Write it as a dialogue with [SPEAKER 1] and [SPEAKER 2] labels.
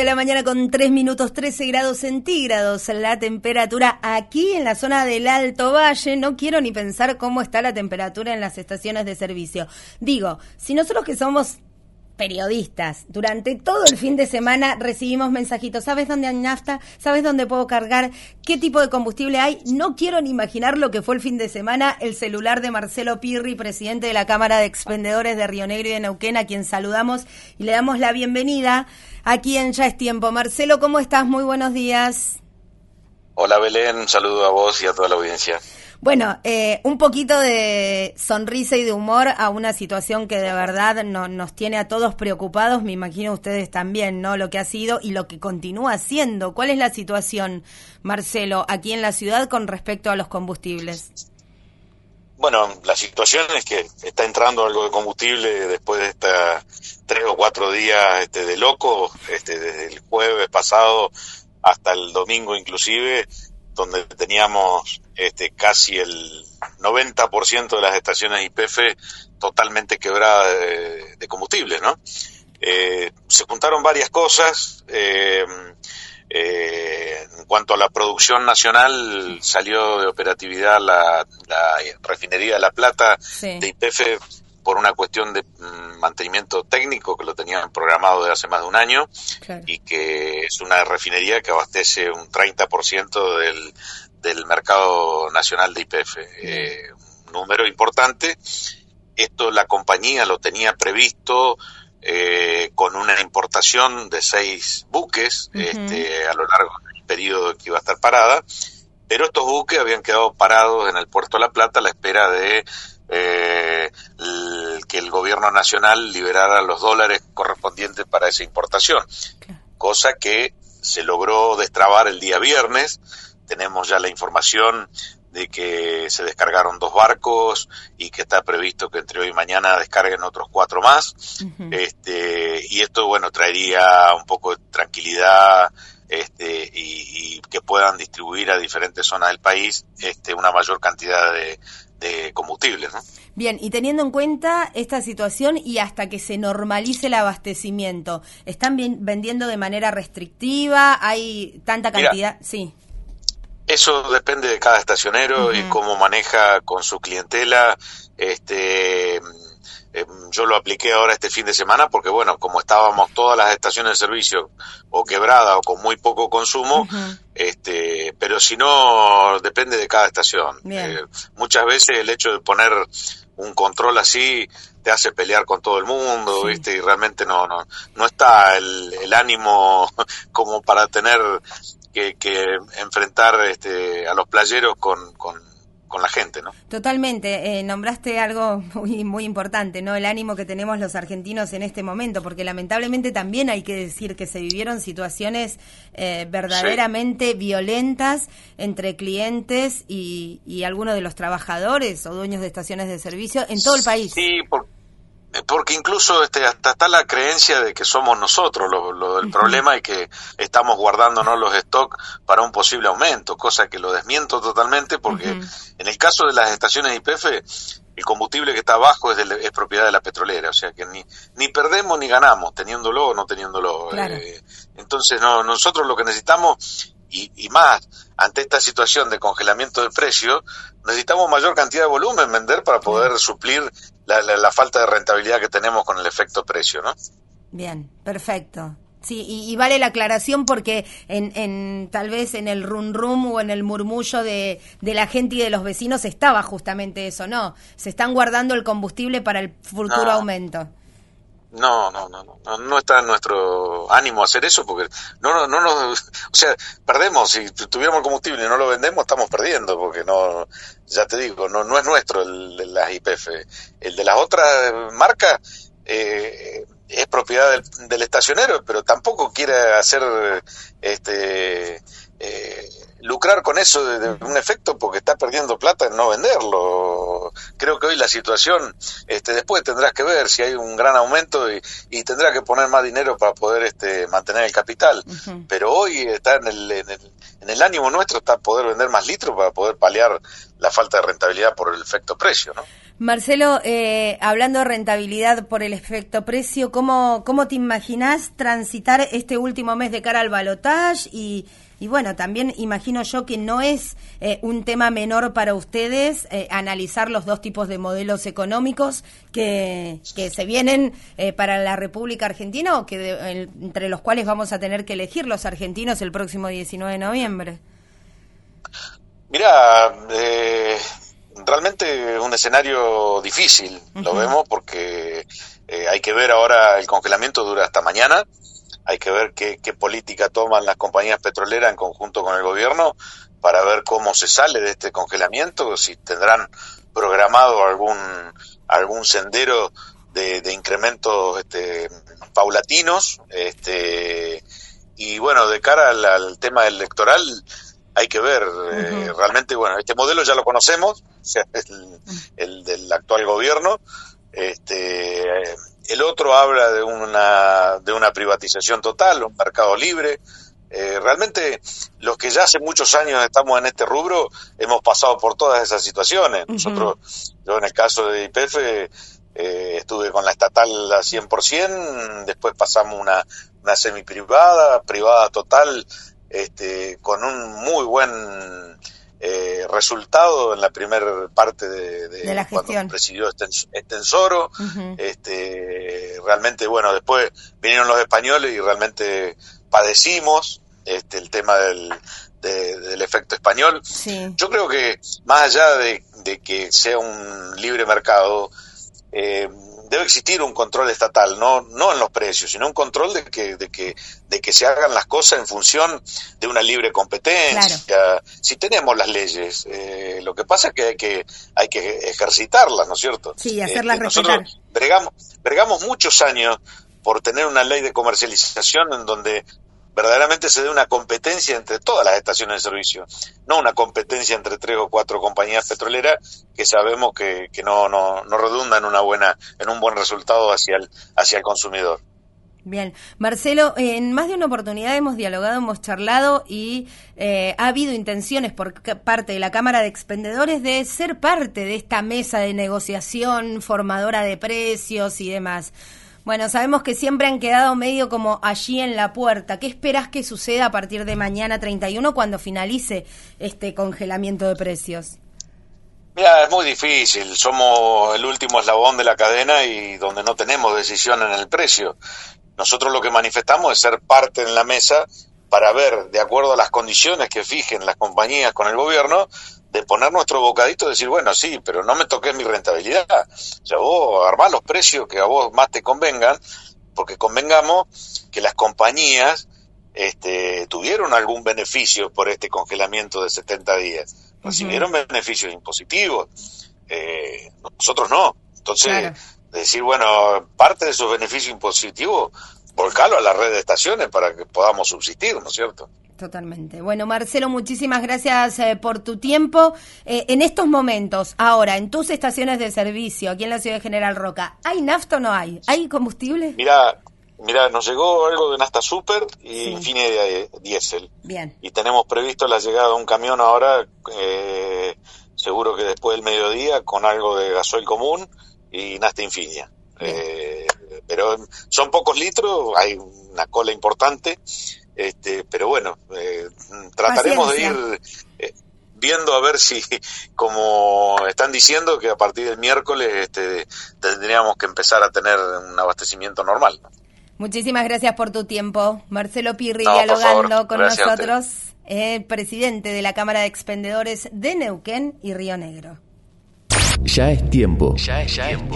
[SPEAKER 1] de la mañana con 3 minutos, 13 grados centígrados la temperatura aquí en la zona del Alto Valle. No quiero ni pensar cómo está la temperatura en las estaciones de servicio. Digo, si nosotros que somos periodistas, durante todo el fin de semana recibimos mensajitos, ¿sabes dónde hay nafta? ¿Sabes dónde puedo cargar? ¿Qué tipo de combustible hay? No quiero ni imaginar lo que fue el fin de semana, el celular de Marcelo Pirri, presidente de la Cámara de Expendedores de Río Negro y de Neuquén, a quien saludamos y le damos la bienvenida aquí en Ya es Tiempo. Marcelo, ¿cómo estás? Muy buenos días.
[SPEAKER 2] Hola Belén, un saludo a vos y a toda la audiencia.
[SPEAKER 1] Bueno, un poquito de sonrisa y de humor a una situación que de verdad nos tiene a todos preocupados, me imagino ustedes también, ¿no? Lo que ha sido y lo que continúa siendo. ¿Cuál es la situación, Marcelo, aquí en la ciudad con respecto a los combustibles?
[SPEAKER 2] Bueno, la situación es que está entrando algo de combustible después de estas 3 o 4 días de loco, desde el jueves pasado hasta el domingo inclusive, donde teníamos casi el 90% de las estaciones YPF totalmente quebradas de combustible, ¿no? Se juntaron varias cosas. En cuanto a la producción nacional, salió de operatividad la refinería de La Plata, sí, de YPF por una cuestión de mantenimiento técnico que lo tenían programado desde hace más de un año, claro, y que es una refinería que abastece un 30% del mercado nacional de YPF, un número importante. Esto la compañía lo tenía previsto con una importación de 6 buques a lo largo del periodo que iba a estar parada, pero estos buques habían quedado parados en el puerto de La Plata a la espera de que el gobierno nacional liberara los dólares correspondientes para esa importación, claro, cosa que se logró destrabar el día viernes. Tenemos ya la información de que se descargaron 2 barcos y que está previsto que entre hoy y mañana descarguen otros 4 más. Uh-huh. Y esto, bueno, traería un poco de tranquilidad y que puedan distribuir a diferentes zonas del país una mayor cantidad de combustible, ¿no?
[SPEAKER 1] Bien, y teniendo en cuenta esta situación y hasta que se normalice el abastecimiento, ¿están vendiendo de manera restrictiva? ¿Hay tanta cantidad? Mira, sí.
[SPEAKER 2] Eso depende de cada estacionero, uh-huh, y cómo maneja con su clientela. Yo lo apliqué ahora este fin de semana porque, bueno, como estábamos todas las estaciones de servicio o quebradas o con muy poco consumo, uh-huh, pero si no, depende de cada estación. Muchas veces el hecho de poner un control así te hace pelear con todo el mundo, sí, ¿viste? Y realmente no está el ánimo como para tener que enfrentar a los playeros con la gente, ¿no?
[SPEAKER 1] Totalmente, nombraste algo muy, muy importante, ¿no? El ánimo que tenemos los argentinos en este momento, porque lamentablemente también hay que decir que se vivieron situaciones verdaderamente, sí, violentas entre clientes y algunos de los trabajadores o dueños de estaciones de servicio en todo el país.
[SPEAKER 2] Sí, porque incluso hasta está la creencia de que somos nosotros el problema y que estamos guardándonos los stocks para un posible aumento, cosa que lo desmiento totalmente porque en el caso de las estaciones YPF el combustible que está abajo es propiedad de la petrolera, o sea que ni perdemos ni ganamos teniéndolo o no teniéndolo. Claro. Entonces nosotros lo que necesitamos y más ante esta situación de congelamiento del precio, necesitamos mayor cantidad de volumen vender para poder suplir la falta de rentabilidad que tenemos con el efecto precio, ¿no?
[SPEAKER 1] Bien, perfecto. Sí, y vale la aclaración porque tal vez en el rum o en el murmullo de la gente y de los vecinos estaba justamente eso, ¿no? Se están guardando el combustible para el futuro aumento.
[SPEAKER 2] No está en nuestro ánimo hacer eso porque o sea, perdemos. Si tuviéramos el combustible y no lo vendemos, estamos perdiendo porque ya te digo, no es nuestro el de las YPF. El de las otras marcas es propiedad del estacionero, pero tampoco quiere hacer lucrar con eso de un efecto porque está perdiendo plata en no venderlo. Creo que hoy la situación, después tendrás que ver si hay un gran aumento y tendrás que poner más dinero para poder mantener el capital. Uh-huh. Pero hoy está en el ánimo nuestro está poder vender más litros para poder paliar la falta de rentabilidad por el efecto precio, ¿no?
[SPEAKER 1] Marcelo, hablando de rentabilidad por el efecto precio, ¿cómo te imaginás transitar este último mes de cara al balotaje? Y bueno, también imagino yo que no es un tema menor para ustedes analizar los dos tipos de modelos económicos que se vienen para la República Argentina o que entre los cuales vamos a tener que elegir los argentinos el próximo 19 de noviembre.
[SPEAKER 2] Mirá, realmente es un escenario difícil, lo vemos porque hay que ver ahora, el congelamiento dura hasta mañana, hay que ver qué política toman las compañías petroleras en conjunto con el gobierno para ver cómo se sale de este congelamiento, si tendrán programado algún sendero de incrementos paulatinos, y bueno, de cara al tema electoral hay que ver, realmente, bueno, este modelo ya lo conocemos, o sea, el del actual gobierno. El otro habla de una privatización total, un mercado libre. Realmente los que ya hace muchos años estamos en este rubro hemos pasado por todas esas situaciones. Yo en el caso de YPF estuve con la estatal a 100%, después pasamos una semi-privada, privada total, con un muy buen resultado en la primera parte de la gestión cuando presidió Estensoro. Realmente, bueno, después vinieron los españoles y realmente padecimos el tema del efecto español. Sí. Yo creo que más allá de que sea un libre mercado, debe existir un control estatal, no en los precios, sino un control de que se hagan las cosas en función de una libre competencia. Claro. Si tenemos las leyes, lo que pasa es que hay que ejercitarlas, ¿no es cierto?
[SPEAKER 1] Sí, hacerlas respetar.
[SPEAKER 2] Nosotros bregamos muchos años por tener una ley de comercialización en donde verdaderamente se dé una competencia entre todas las estaciones de servicio, no una competencia entre 3 o 4 compañías petroleras que sabemos que no redunda en un buen resultado hacia el consumidor.
[SPEAKER 1] Bien, Marcelo, en más de una oportunidad hemos dialogado, hemos charlado y ha habido intenciones por parte de la Cámara de Expendedores de ser parte de esta mesa de negociación formadora de precios y demás. Bueno, sabemos que siempre han quedado medio como allí en la puerta. ¿Qué esperás que suceda a partir de mañana 31 cuando finalice este congelamiento de precios?
[SPEAKER 2] Mira, es muy difícil. Somos el último eslabón de la cadena y donde no tenemos decisión en el precio. Nosotros lo que manifestamos es ser parte en la mesa para ver, de acuerdo a las condiciones que fijen las compañías con el gobierno, de poner nuestro bocadito y decir, bueno, sí, pero no me toques mi rentabilidad. O sea, vos armás los precios que a vos más te convengan, porque convengamos que las compañías tuvieron algún beneficio por este congelamiento de 70 días. Recibieron beneficios impositivos. Nosotros no. Entonces, claro, decir, bueno, parte de esos beneficios impositivos, volcarlo a la red de estaciones para que podamos subsistir, ¿no es cierto?
[SPEAKER 1] Totalmente. Bueno, Marcelo, muchísimas gracias por tu tiempo. En estos momentos, ahora, en tus estaciones de servicio, aquí en la ciudad de General Roca, ¿hay nafta o no hay? ¿Hay combustible?
[SPEAKER 2] Mira, nos llegó algo de nafta super y Infine de diésel. Bien. Y tenemos previsto la llegada de un camión ahora, seguro que después del mediodía, con algo de gasoil común y nafta Infinia. Pero son pocos litros, hay una cola importante. Pero bueno, trataremos de ir viendo a ver si, como están diciendo, que a partir del miércoles tendríamos que empezar a tener un abastecimiento normal, ¿no?
[SPEAKER 1] Muchísimas gracias por tu tiempo. Marcelo Pirri, dialogando con nosotros, presidente de la Cámara de Expendedores de Neuquén y Río Negro.
[SPEAKER 3] Ya es tiempo. Ya es tiempo.